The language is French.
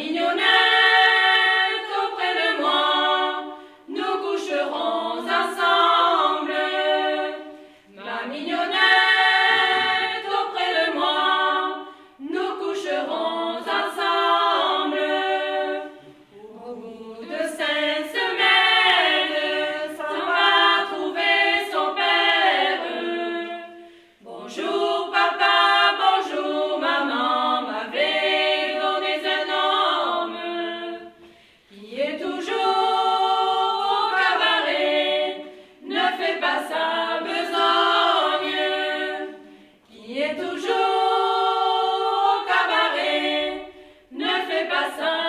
mignonnette auprès de moi, nous coucherons ensemble. Ma mignonnette auprès de moi, nous coucherons ensemble. Au bout de 5 semaines, s'en va trouver son père. Bonjour papa, bonjour maman, m'avait donné un homme qui est toujours au cabaret, ne fait pas sa besogne. Qui est toujours au cabaret, ne fait pas sa